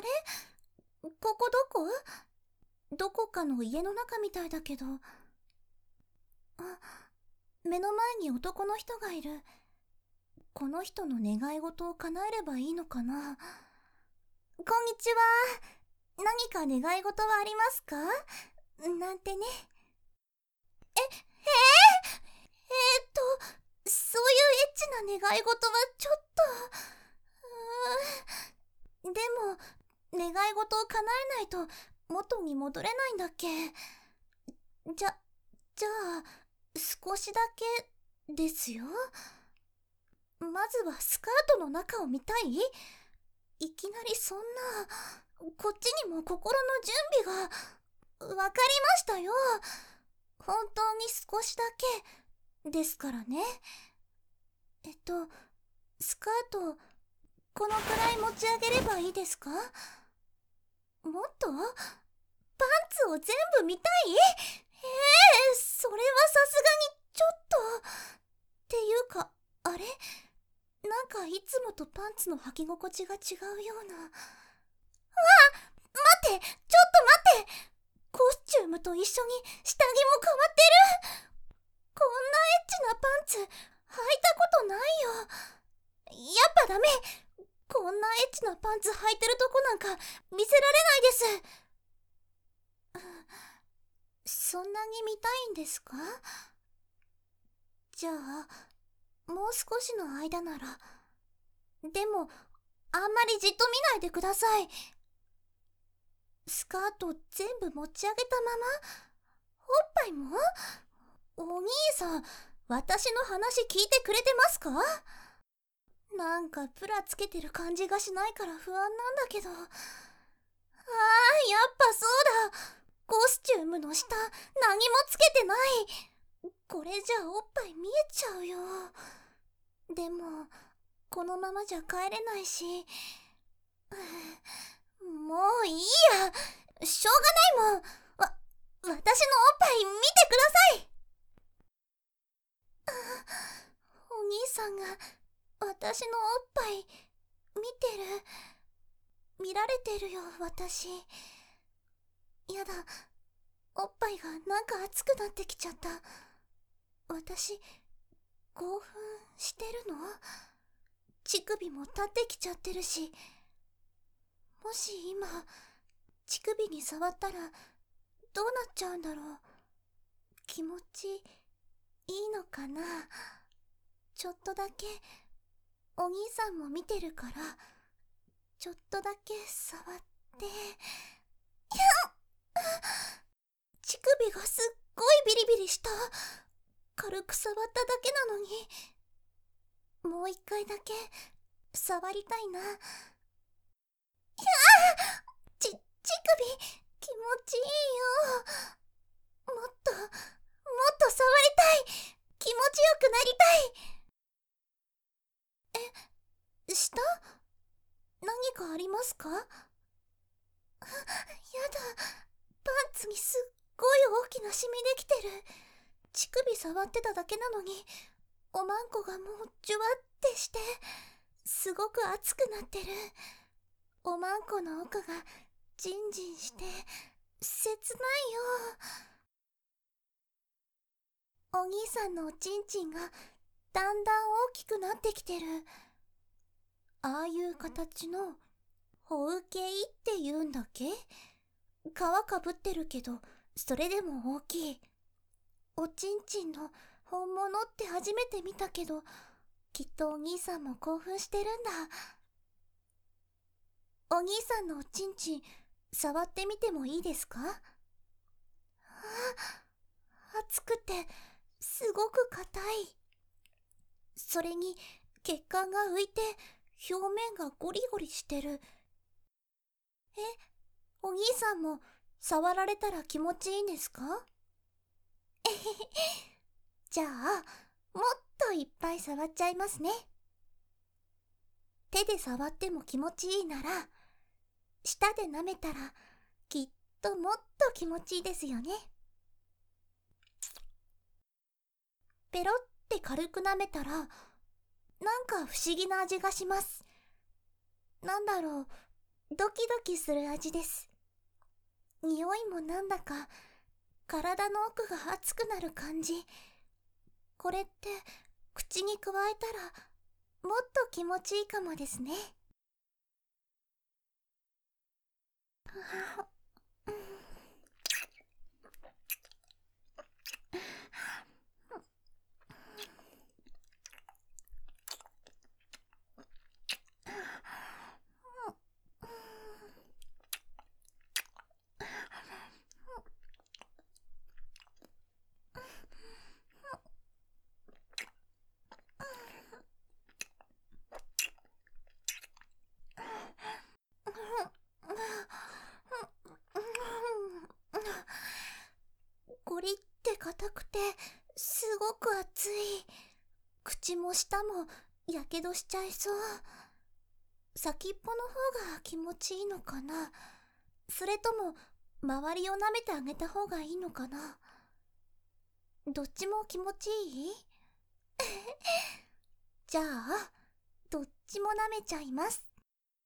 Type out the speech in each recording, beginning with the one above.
ここどこ？どこかの家の中みたいだけど。目の前に男の人がいる。この人の願い事を叶えればいいのかな。こんにちは。何か願い事はありますか？なんてね。そういうエッチな願い事はちょっと。でも、願い事を叶えないと元に戻れないんだっけ。じゃあ、少しだけですよ。まずはスカートの中を見たい？いきなりそんな。こっちにも心の準備が。わかりましたよ。本当に少しだけですからね。スカート、このくらい持ち上げればいいですか？もっと？パンツを全部見たい？それはさすがにちょっと。っていうか、あれ？なんかいつもとパンツの履き心地が違うような。待って、ちょっと待って。コスチュームと一緒に下着も変わってる。こんなエッチなパンツ履いたことないよ。やっぱダメ。こんなエッチなパンツ履いてるとこなんか見せられないです。そんなに見たいんですか？じゃあ、もう少しの間なら。でも、あんまりじっと見ないでください。スカート全部持ち上げたまま？おっぱいも？お兄さん、私の話聞いてくれてますか？なんかプラつけてる感じがしないから不安なんだけど。やっぱそうだ。コスチュームの下、何もつけてない。これじゃおっぱい見えちゃうよ。でも、このままじゃ帰れないし。もういいや。しょうがないもん。私のおっぱい見てください。お兄さんが私のおっぱい見てる。見られてるよ、私。やだ。おっぱいがなんか熱くなってきちゃった。私、興奮してるの？乳首も立ってきちゃってるし。もし今、乳首に触ったらどうなっちゃうんだろう。気持ちいいのかな。ちょっとだけお兄さんも見てるから、ちょっとだけ触って。乳首がすっごいビリビリした。軽く触っただけなのに。もう一回だけ触りたいな。乳首気持ちいいよ。もっと触りたい。気持ちよくなりたい。下？何かありますか？やだ。パンツにすっごい大きなシミできてる。乳首触ってただけなのに、おまんこがもうジュワってして、すごく熱くなってる。おまんこの奥がジンジンして、切ないよ。お兄さんのおちんちんがだんだん大きくなってきてる。ああいう形のほうけいって言うんだっけ？皮かぶってるけど、それでも大きい。おちんちんの本物って初めて見たけど、きっとお兄さんも興奮してるんだ。お兄さんのおちんちん、触ってみてもいいですか？熱くて、すごく硬い。それに、血管が浮いて、表面がゴリゴリしてる。お兄さんも触られたら気持ちいいんですか？じゃあ、もっといっぱい触っちゃいますね。手で触っても気持ちいいなら、舌で舐めたらきっともっと気持ちいいですよね。ペロって軽く舐めたら、なんか不思議な味がします。なんだろう、 ドキドキする味です。匂いもなんだか体の奥が熱くなる感じ。これって口に加えたらもっと気持ちいいかもですね。ゴリって硬くてすごく熱い。口も舌もやけどしちゃいそう。先っぽの方が気持ちいいのかな、それとも周りを舐めてあげた方がいいのかな。どっちも気持ちいいじゃあどっちも舐めちゃいます。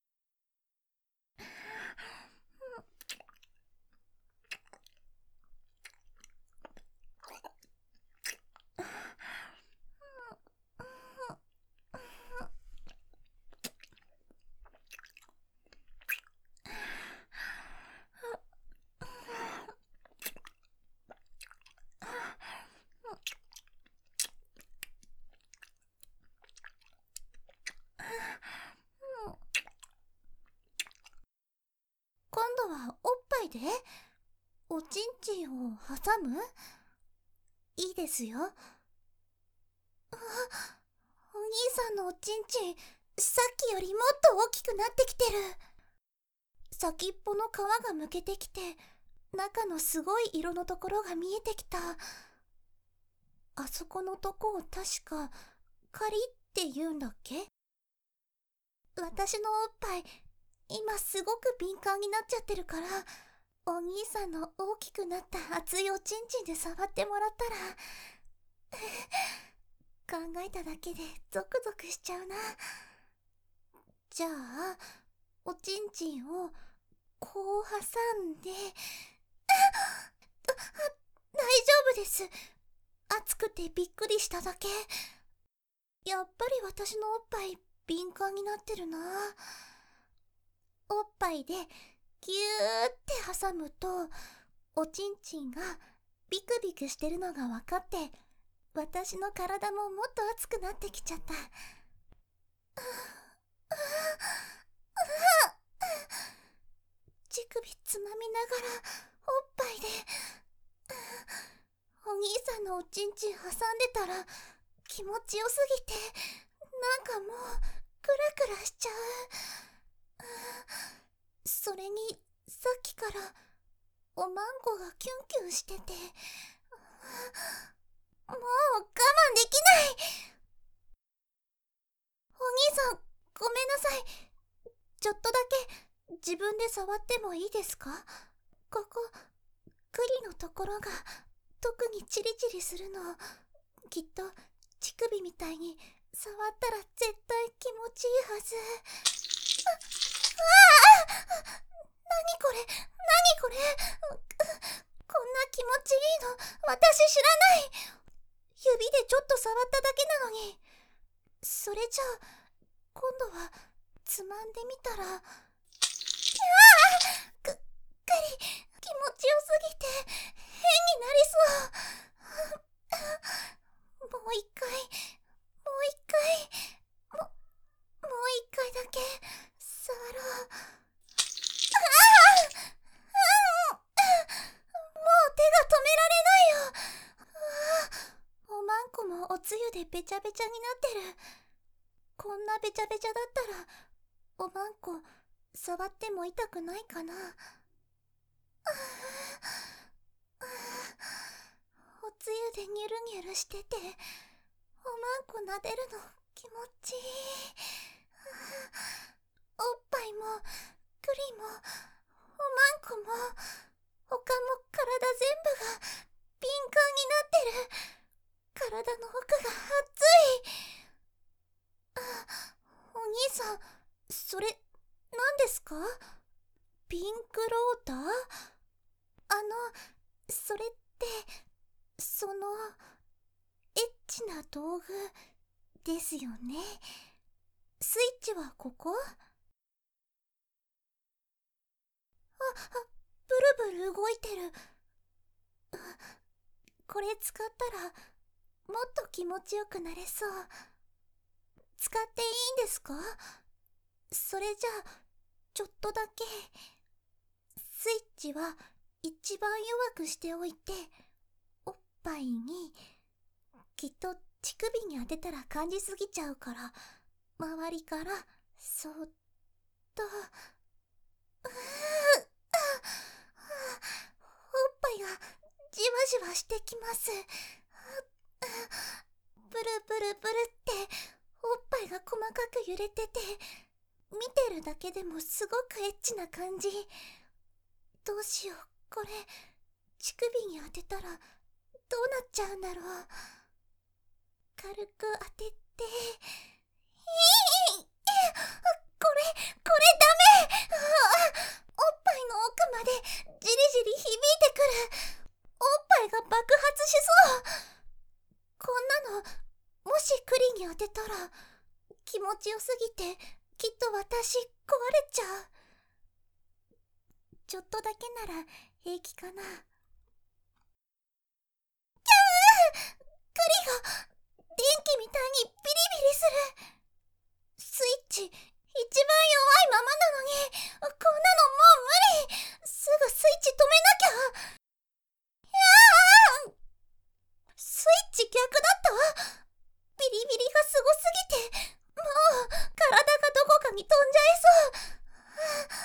今度はおっぱいでおちんちんを挟む？いいですよ。お兄さんのおちんちん、さっきよりもっと大きくなってきてる。先っぽの皮がむけてきて、中のすごい色のところが見えてきた。あそこのとこを確かカリって言うんだっけ？私のおっぱい今すごく敏感になっちゃってるから、お兄さんの大きくなった熱いおちんちんで触ってもらったら考えただけでゾクゾクしちゃうな。じゃあおちんちんをこう挟んで大丈夫です。熱くてびっくりしただけ。やっぱり私のおっぱい敏感になってるな。おっぱいでギューって挟むとおちんちんがビクビクしてるのが分かって、私の体ももっと熱くなってきちゃった。乳首つまみながらおっぱいでお兄さんのおちんちん挟んでたら気持ちよすぎてなんかもうクラクラしちゃう。それにさっきからおまんこがキュンキュンしてて、もう我慢できない。お兄さんごめんなさい。ちょっとだけ自分で触ってもいいですか？ここクリのところが特にチリチリするの。きっと乳首みたいに触ったら絶対気持ちいいはず。何これ何これ、こんな気持ちいいの私知らない。指でちょっと触っただけなのに。それじゃあ今度はつまんでみたら、くっくり気持ちよすぎて変になりそう。もう一回もう一回もう一回だけ触ろう。もう手が止められないよ。おまんこもおつゆでべちゃべちゃになってる。こんなべちゃべちゃだったらおまんこ触っても痛くないかな。おつゆでニュルニュルしてておまんこ撫でるの気持ちいい。おっぱいもクリもおまんこも他も体全部が敏感になってる。体の奥が熱い。お兄さんそれ何ですか？ ピンクローダー？それって、エッチな道具ですよね。スイッチはここ？ブルブル動いてる。これ使ったらもっと気持ちよくなれそう。使っていいんですか？それじゃあちょっとだけ。スイッチは一番弱くしておいて、おっぱいに、きっと乳首に当てたら感じすぎちゃうから、周りからそっと。おっぱいがじわじわしてきます。ブルブルブルっておっぱいが細かく揺れてて、見てるだけでもすごくエッチな感じ。どうしよう、これ乳首に当てたらどうなっちゃうんだろう。軽く当てて、これダメ。おっぱいの奥までじりじり響いてくる。おっぱいが爆発しそう。こんなのもしクリに当てたら気持ちよすぎて、きっと私壊れちゃう。ちょっとだけなら平気かな。クリが電気みたいにビリビリする。スイッチ一番弱いままなのに、こんなのもう無理。すぐスイッチ止めなきゃ。スイッチ逆だった。ビリビリがすごすぎて、もう体がどこかに飛んじゃいそう。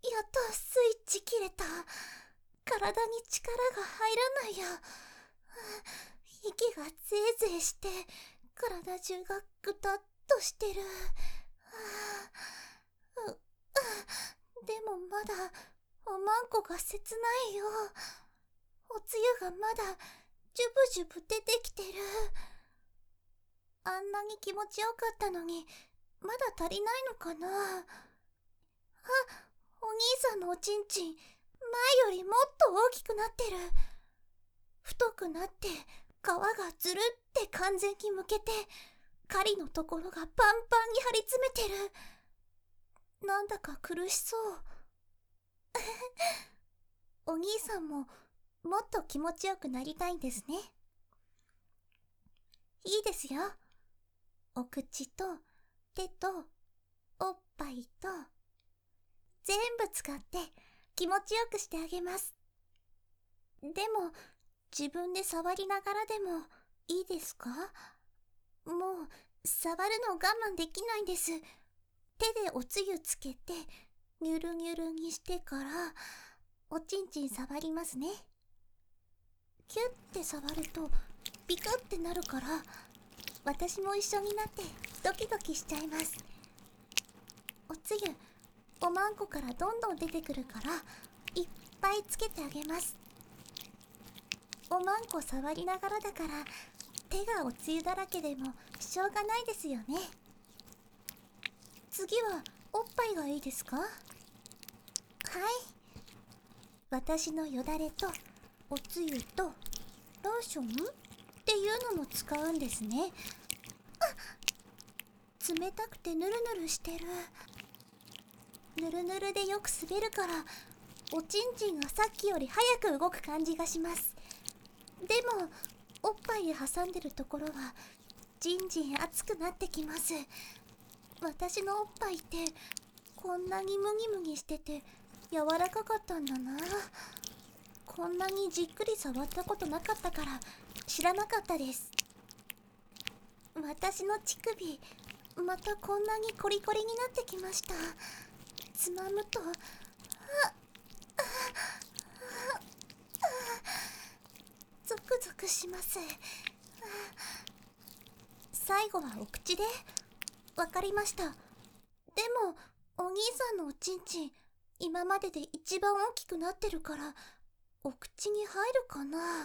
やっとスイッチ切れた。体に力が入らないや。息がゼーゼーして体中がぐたっとしてる。でもまだおまんこが切ないよ。おつゆがまだジュブジュブ出てきてる。あんなに気持ちよかったのにまだ足りないのかな。お兄さんのおちんちん前よりもっと大きくなってる。太くなって皮がずるって完全にむけて、狩りのところがパンパンに張り詰めてる。なんだか苦しそう。お兄さんももっと気持ちよくなりたいんですね。いいですよ。お口と手とおっぱいと全部使って気持ちよくしてあげます。でも自分で触りながらでもいいですか？もう触るの我慢できないんです。手でおつゆつけてニュルニュルにしてからおちんちん触りますね。キュッて触るとピクってなるから、私も一緒になってドキドキしちゃいます。おつゆおまんこからどんどん出てくるからいっぱいつけてあげます。おまんこ触りながらだから手がおつゆだらけでもしょうがないですよね。次はおっぱいがいいですか？はい、私のよだれとおつゆとローションっていうのも使うんですね。冷たくてヌルヌルしてる。ヌルヌルでよく滑るからおちんちんがさっきより早く動く感じがします。でもおっぱいで挟んでるところはじんじん熱くなってきます。私のおっぱいってこんなにムギムギしてて柔らかかったんだな。こんなにじっくり触ったことなかったから知らなかったです。私の乳首またこんなにコリコリになってきました。つまむとゾクゾクします。最後はお口で。わかりました。でもお兄さんのおちんちん今までで一番大きくなってるからお口に入るかな。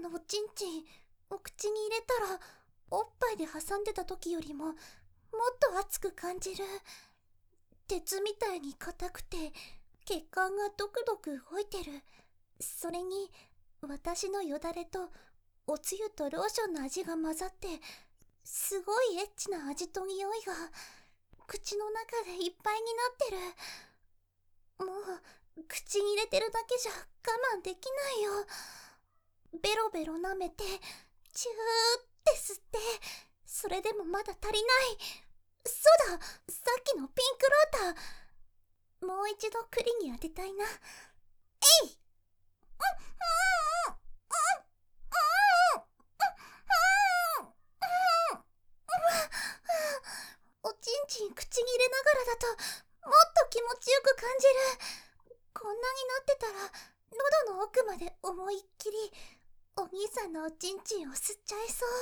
のおちんちんお口に入れたら、おっぱいで挟んでた時よりももっと熱く感じる。鉄みたいに硬くて血管がドクドク動いてる。それに私のよだれとおつゆとローションの味が混ざって、すごいエッチな味と匂いが口の中でいっぱいになってる。もう口に入れてるだけじゃ我慢できないよ。ベロベロ舐めてチューって吸って、それでもまだ足りない。そうだ、さっきのピンクローター、もう一度栗に当てたいな。えい。おちんちん口に入れながらだともっと気持ちよく感じる。こんなになってたら喉の奥まで思いっきりお兄さんのおちんちんを吸っちゃいそう。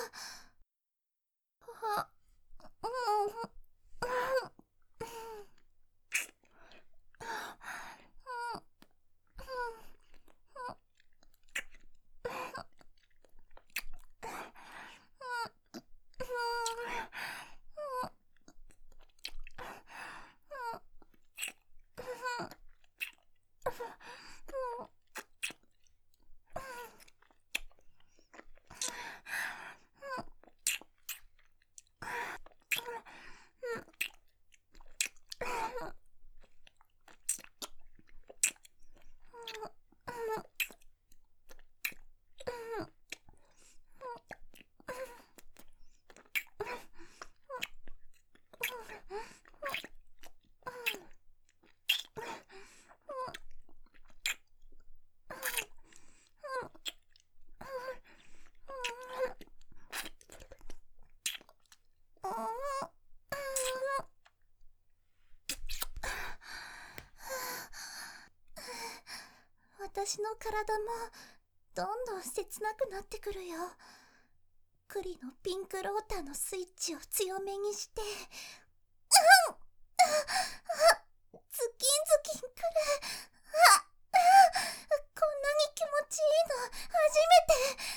私の体もどんどん切なくなってくるよ。栗のピンクローターのスイッチを強めにして、ズキンズキンくる。こんなに気持ちいいの初めて。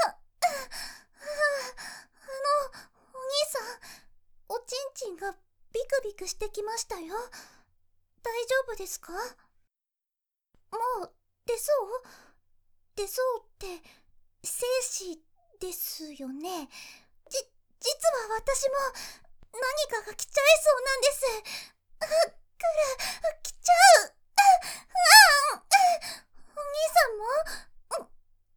お兄さん、おちんちんがビクビクしてきましたよ。大丈夫ですか？もう出そう出そうって精子ですよね。実は私も何かが来ちゃいそうなんです。来ちゃう。お兄さんも？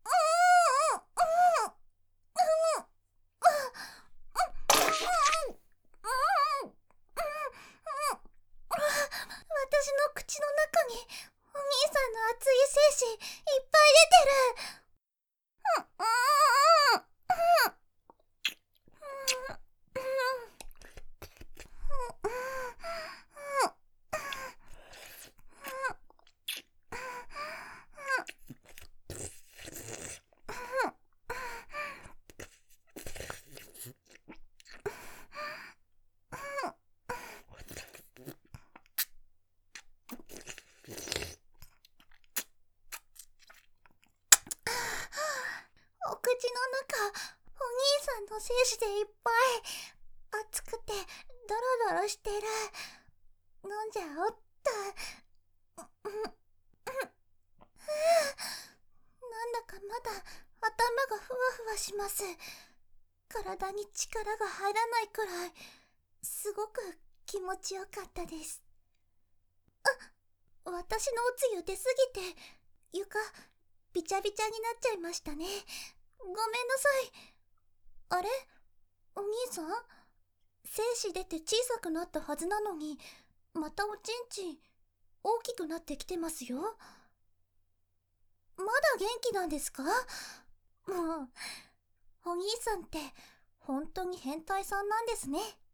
私の口の中にお兄さんの熱い精子いっぱい出てる。お口の中、お兄さんの精子でいっぱい。熱くてドロドロしてる。飲んじゃおっと。なんだかまだ頭がふわふわします。体に力が入らないくらい、すごく気持ちよかったです。私のおつゆ出すぎて床びちゃびちゃになっちゃいましたね。ごめんなさい。あれ、お兄さん、精子出て小さくなったはずなのに、またおちんちん大きくなってきてますよ。まだ元気なんですか？もうお兄さんって本当に変態さんなんですね。